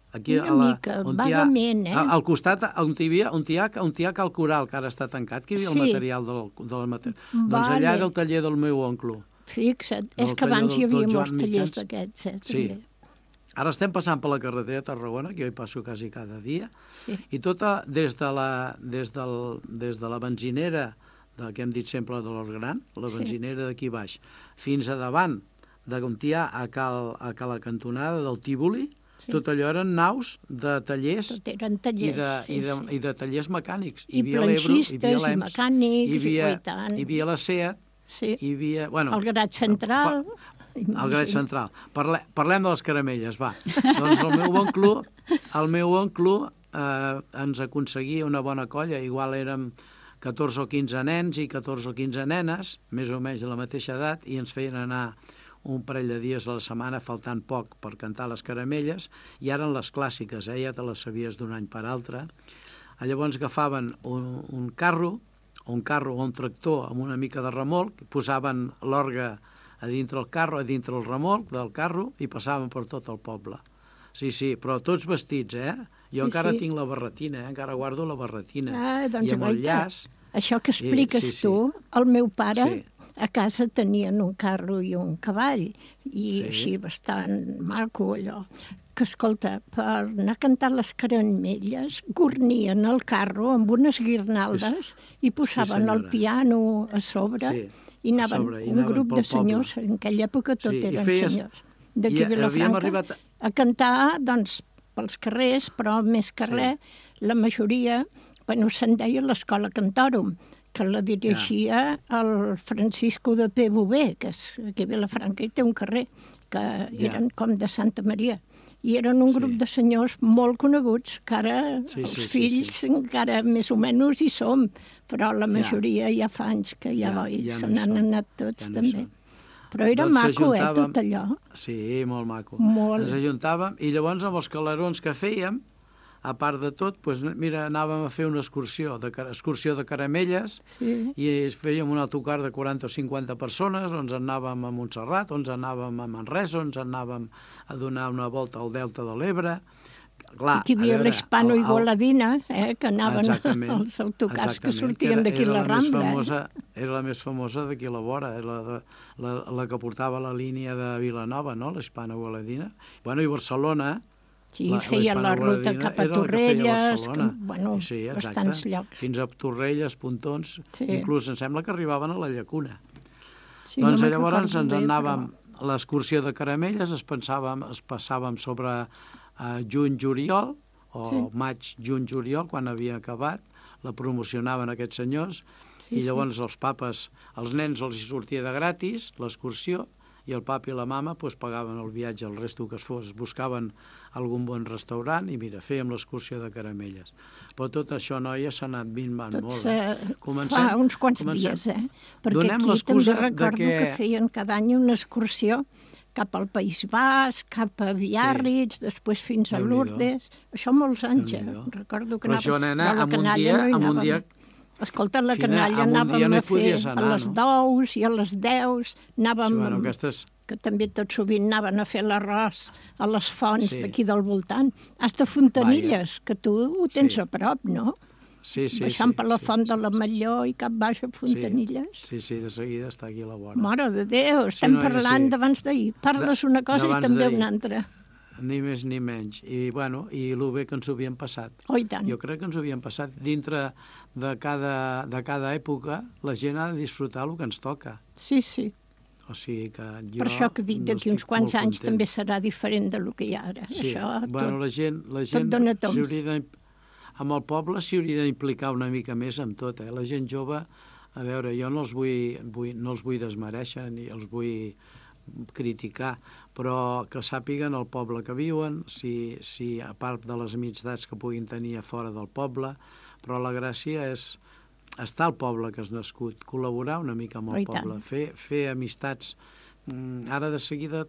Aquí, Una a la, mica, on hi ha, vagament, eh? Al costat, on hi havia, on hi ha, on hi ha Cal Coral, que ara està tancat, que hi havia Sí. el material del, del material. Doncs Vale. allà era el taller del meu oncle. Fixa't, Del és que taller abans hi del- havia del molts Joan tallers Mitjans. d'aquests, eh, Sí. també. Ara estem passant per la carretera de Tarragona, que jo hi passo quasi cada dia, Sí. i tota, des de la, des del, des de la benzinera, de, que hem dit sempre de l'Hort Gran, la Sí. benzinera d'aquí baix, fins a davant, de on hi ha a cal, a cal la cantonada del Tívoli, Sí. tot allò eren naus de tallers, Tot eren i, tallers, de, sí, i, de, sí. i de tallers mecànics. I havia l'Ebro, hi planxistes, havia i l'E M S, mecànics, hi havia, i tant. hi havia la SEAT, Sí. hi havia... Bueno, El Grat Central. el Grat Central. Parle, parlem de les caramelles, va. Doncs el meu oncle, el meu oncle eh, ens aconseguia una bona colla, igual érem catorze o quinze nens i catorze o quinze nenes, més o menys de la mateixa edat, i ens feien anar un parell de dies a la setmana, faltant poc per cantar les caramelles, i eren les clàssiques, eh? Ja te les sabies d'un any per altre. Llavors agafaven un, un carro, o un carro o un tractor amb una mica de remolc, posaven l'orgue a dintre el carro, a dintre el remolc del carro, i passaven per tot el poble. Sí, sí, però tots vestits, eh? Jo Sí, encara sí. tinc la barretina, eh? Encara guardo la barretina. Ah, doncs I amb el guaita. llaç... Això que expliques sí, sí. tu, el meu pare, Sí. a casa tenien un carro i un cavall, i Sí. així bastant maco allò, que, escolta, per anar a cantar les caramelles, gornien el carro amb unes guirnaldes i posaven el senyora. piano a sobre, Sí, i a anaven sobre, i un anaven grup pel de senyors, en aquella època tot Sí, i eren feies- senyors, d'aquí i a Vilafranca, havíem arribat a- a cantar, doncs, pels carrers, però més que Sí. res, la majoria, bueno, se'n deia l'Escola Cantòrum, que la dirigia el Francisco de P. Bové, que és aquí a Vilafranca, i té un carrer, que eren com de Santa Maria. I eren un grup Sí. de senyors molt coneguts, que ara Sí, els sí, sí, fills sí. encara més o menys hi som, però la majoria ja, fa anys que ja, Ja, boi, ja se no hi n'han són, anat tots ja no hi també. són. Però era Doncs maco, eh, s'ajuntàvem- tot allò. Sí, molt maco. Molt. Ens ajuntàvem i llavors amb els calarons que fèiem, a part de tot, doncs, mira, anàvem a fer una excursió de, car- excursió de caramelles Sí. i es fèiem un autocar de quaranta o cinquanta persones, on ens anàvem a Montserrat, on ens anàvem a Manresa, on ens anàvem a donar una volta al Delta de l'Ebre. Clar, Aquí hi havia a veure, l'Hispano i el- el- Goladina, eh, que anaven Exactament, als autocars que exactament, sortien era- d'aquí era la més Rambla. famosa, Era la més famosa d'aquí a la vora, era la, de, la, la que portava la línia de Vilanova, no?, l'Hispano-Goladina. Bueno, i Barcelona... Sí, la- feia la ruta l'Hispano-Goladina cap a era la que feia Torrelles, Barcelona. que, bueno, I sí, exacte, bastants llocs. fins a Torrelles, Pontons, Sí. inclús em sembla que arribaven a la Llacuna. Sí, Doncs no me'n llavors ens recordo bé, anàvem, però- l'excursió de caramelles es pensàvem, es passàvem sobre uh, juny-juliol, o Sí. maig-juny-juliol, quan havia acabat, la promocionaven aquests senyors, Sí, i llavors els papes, els nens els hi sortia de gratis, l'excursió, i el papa i la mama pues, pagaven el viatge, el resto que es fos, buscaven algun bon restaurant i mira, fèiem l'excursió de caramelles. Però tot això, noia, s'ha anat minvant Tot molt. se... Eh? fa uns quants comencem. dies, eh? Perquè Donem aquí també l'excusa de recordo que... que- feien cada any una excursió cap al País Basc, cap a Biarritz, sí. després fins a Déu-n'hi-do. Lourdes. Això molts anys, eh? Déu-n'hi-do. Recordo que Però anàvem... això, nena, però la amb un canalla dia- no hi amb un anàvem. dia- Escolta, la Fina, canalla amb un dia anàvem no hi a fer podies anar, a les no? dous i a les deus, anàvem... Sí, bueno, aquestes... que també tot sovint anaven a fer l'arròs a les fonts Sí. d'aquí del voltant. Hasta Fontanilles, que tu ho tens Sí. a prop, no? Sí, sí, Baixant sí, per la sí, font sí, de la Matlló i cap baix a Fontanilles. Sí, sí, de seguida està aquí a la vora. Mare de Déu, Sí, estem noia, parlant sí. d'abans d'ahir. Parles De- una cosa i d'abans també d'ahir. una altra. Ni més ni menys. I, bueno, i el bé que ens ho havíem passat. Oh, i tant. Jo crec que ens ho havíem passat. Dintre de cada, de cada època, la gent ha de disfrutar el que ens toca. Sí, sí. O sigui que jo... Per això que dic, no d'aquí uns estic quants molt anys content. també serà diferent del que hi ha ara. Sí, Això bueno, tot... la gent, la gent dona tombs. s'hauria de, amb el poble s'hi hauria d'implicar una mica més amb tot, eh? La gent jove, a veure, jo no els vull, vull, no els vull desmereixer ni els vull criticar, però que sàpiguen el poble que viuen, si, si a part de les amistats que puguin tenir a fora del poble, però la gràcia és estar al poble que has nascut, col·laborar una mica amb el Oh, i tant. poble, fer, fer amistats. Mm, Ara de seguida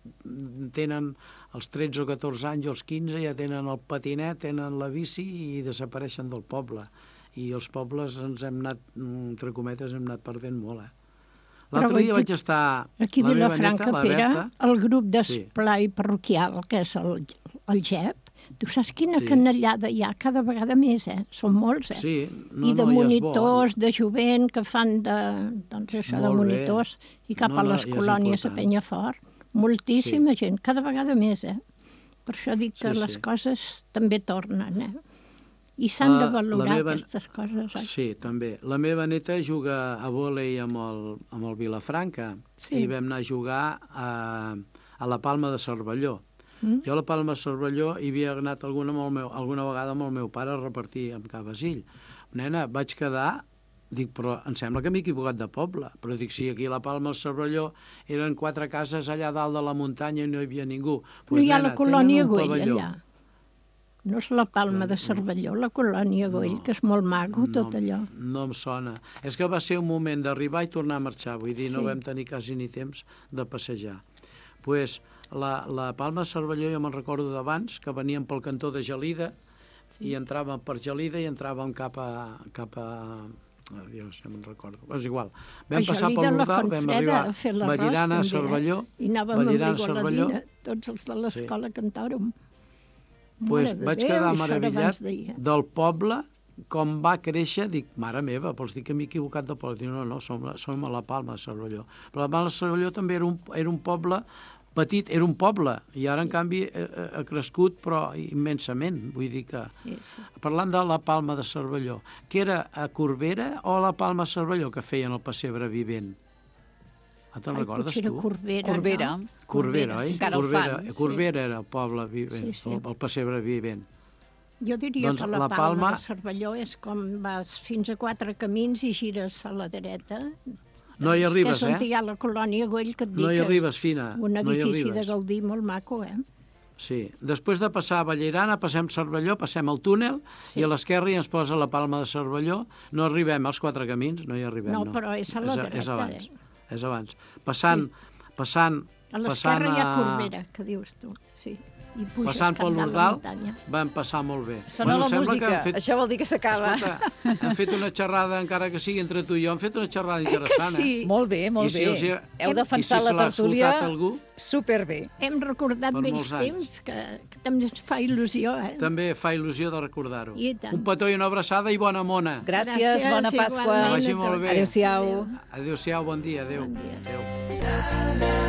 mm, tenen els tretze o catorze anys o els quinze, ja tenen el patinet, tenen la bici i desapareixen del poble. I els pobles ens hem anat, mm, entre cometes, hem anat perdent molt, eh? L'altre Però dia aquí- vaig estar... Aquí a la meva Vilafranca, neta, la Pere, Berta, el grup d'esplai parroquial, que és el, el G E P, Tu saps quina Sí. canellada hi ha cada vegada més, eh? Són molts, eh? Sí, no, I de no, i és bo. monitors, de jovent, que fan de, doncs això, de Molt bé. monitors, i cap No, a no, les i és colònies a important. Penyafort. Moltíssima gent, cada vegada més, eh? Per això dic que Sí, les sí. coses també tornen, eh? I s'han de La- la valorar meva- aquestes coses. Eh? Sí, també. La meva neta juga a vòlei amb el, amb el Vilafranca Sí. i vam anar a jugar a, a la Palma de Cervelló. Mm? Jo a la Palma de Cervelló hi havia anat alguna, amb el meu, alguna vegada amb el meu pare a repartir amb Cabasill. Nena, vaig quedar, dic, però em sembla que m'he equivocat de poble, però dic, sí, aquí a la Palma de Cervelló eren quatre cases allà dalt de la muntanya i no hi havia ningú. No Pues, hi ha nena, la colònia tenen un Güell, pavelló. allà. No és la Palma de Cervelló, la colònia Güell, que és molt maco, tot allò. No em sona. És que va ser un moment d'arribar i tornar a marxar, vull dir, no Sí. vam tenir quasi ni temps de passejar. Pues, la, la Palma de Cervelló jo me'n recordo d'abans, que veníem pel cantó de Gelida, sí. i entràvem per Gelida i entràvem cap a... Cap a... Oh, Dios, no me'n recordo. És igual. Vam A passar Gelida, pel la Nordal, Font vam Freda, arribar a fer l'arròs, Vallirana, també, eh? Cervelló, I anàvem Vallirana, amb Cervelló. Rigoladina, tots els de l'escola sí. cantàrem. Pues Mare de vaig Déu, quedar això era meravellat abans d'ahir. del poble, com va créixer. Dic, mare meva, vols dir que m'he equivocat de poble? Dic, no, no, som, la- som a la Palma de Cervelló. Però la Palma de Cervelló també era un, era un poble petit, era un poble, i ara, sí. en canvi, ha, ha crescut, però immensament. Vull dir que... Sí, sí. Parlant de la Palma de Cervelló, que era a Corbera o a la Palma de Cervelló que feien el pessebre vivent? Ah, te'n Ai, recordes potser era tu? Corbera, Corbera. no? Corbera, oi? Encara el Corbera, fan, sí. Corbera era el poble vivent, Sí, sí. el, el pessebre vivent. Jo diria Doncs que la, la Palma, Palma- de Cervelló és com vas fins a quatre camins i gires a la dreta. No hi arribes, és on eh? hi ha la colònia Güell, que et dic No hi que és arribes, Fina, un no hi edifici de arribes. Gaudí molt maco, eh? Sí. Després de passar a Vallirana, passem Cervelló, passem al túnel, Sí. i a l'esquerra ja ens posa la Palma de Cervelló. No arribem als quatre camins, no hi arribem. No, No, però és a la dreta, És abans, eh? és abans. Passant, passant, A l'esquerra passant hi ha a- Corbera, que dius tu, sí. I puges Passant cap pel dalt la Nordal, muntanya. vam passar molt bé. Sona la sembla que música, han fet- això vol dir que s'acaba. Escolta, hem fet una xerrada, encara que sigui entre tu i jo, hem fet una xerrada interessant, sí? eh? Molt bé, molt I si bé. els hi- Heu defensat i si se la l'ha tertúlia escoltat algú, superbé. Hem recordat Per vells molts anys. temps, que, que també ens fa il·lusió, eh? també fa il·lusió de recordar-ho. I tant. Un petó i una abraçada i bona mona. Gràcies, Gràcies, bona Pasqua. igualment Que vagi a molt tots. bé. Adéu-siau. Adéu-siau, bon dia, adéu. Bon dia. Adéu.